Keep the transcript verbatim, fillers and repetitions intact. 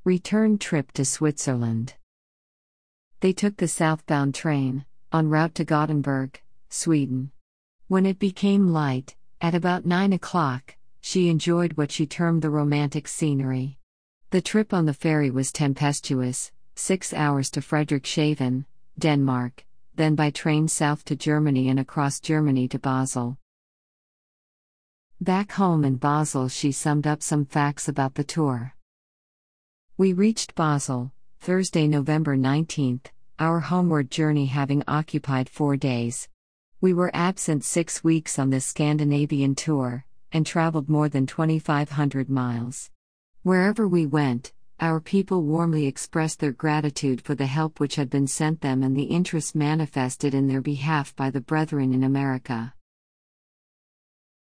Return trip to Switzerland. They took the southbound train, en route to Gothenburg, Sweden. When it became light, at about nine o'clock, she enjoyed what she termed the romantic scenery. The trip on the ferry was tempestuous, six hours to Frederikshavn, Denmark, then by train south to Germany and across Germany to Basel. Back home in Basel, she summed up some facts about the tour. We reached Basel, Thursday, November nineteenth, our homeward journey having occupied four days. We were absent six weeks on this Scandinavian tour, and traveled more than twenty-five hundred miles. Wherever we went, our people warmly expressed their gratitude for the help which had been sent them and the interest manifested in their behalf by the brethren in America.